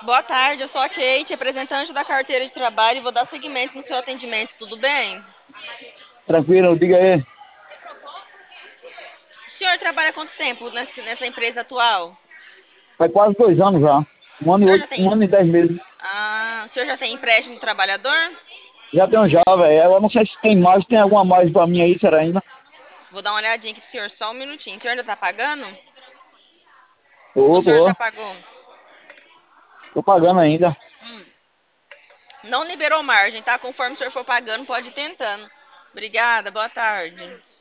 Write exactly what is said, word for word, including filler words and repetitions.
Boa tarde, eu sou a Kate, representante da carteira de trabalho e vou dar seguimento no seu atendimento, tudo bem? Tranquilo, diga aí. O senhor trabalha há quanto tempo nessa, nessa empresa atual? Faz quase dois anos já. Um ano O e senhor oito, já tem, um ano e dez meses. ah, o senhor já tem empréstimo do trabalhador? Já tenho já, velho. Eu não sei se tem mais, tem alguma mais pra mim aí, será ainda? Vou dar uma olhadinha aqui pro senhor, só um minutinho. O senhor ainda tá pagando? O Tô, senhor já tô. pagou? Tô pagando ainda. Hum, não liberou margem, tá? Conforme o senhor for pagando, pode ir tentando. Obrigada, boa tarde.